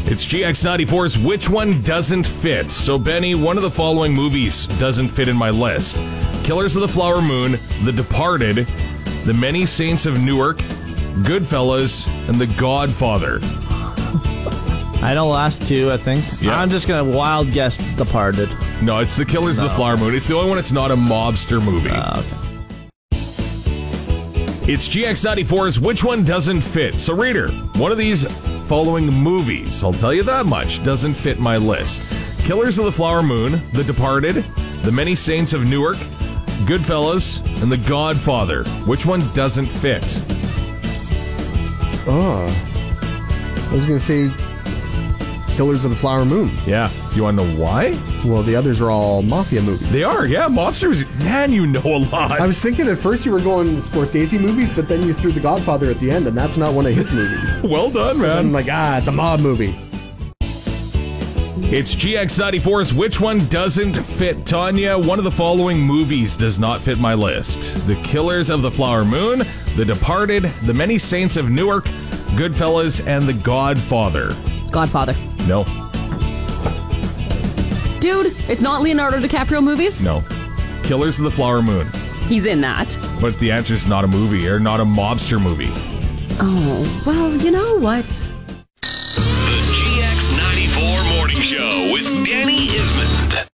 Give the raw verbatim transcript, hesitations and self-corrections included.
It's G X ninety-four's Which One Doesn't Fit? So, Benny, one of the following movies doesn't fit in my list. Killers of the Flower Moon, The Departed, The Many Saints of Newark, Goodfellas, and The Godfather. I know last two, I think. Yeah. I'm just going to wild guess Departed. No, it's The Killers No. of the Flower Moon. It's the only one that's not a mobster movie. Uh, okay. It's G X ninety-four's Which One Doesn't Fit? So, reader, one of these following movies, I'll tell you that much, doesn't fit my list. Killers of the Flower Moon, The Departed, The Many Saints of Newark, Goodfellas, and The Godfather. Which one doesn't fit? Oh. I was going to say Killers of the Flower Moon. Yeah. Do you want to know why? Well, the others are all mafia movies. They are, yeah. Mobsters. Man, you know a lot. I was thinking at first you were going Scorsese movies, but then you threw The Godfather at the end, and that's not one of his movies. Well done, I'm man. like, ah, it's a mob movie. It's G X ninety-four's Which One Doesn't Fit? Tanya, one of the following movies does not fit my list. The Killers of the Flower Moon, The Departed, The Many Saints of Newark, Goodfellas, and The Godfather. Godfather. No. Dude, it's not Leonardo DiCaprio movies? No. Killers of the Flower Moon. He's in that. But the answer is not a movie, or not a mobster movie. Oh, well, you know what?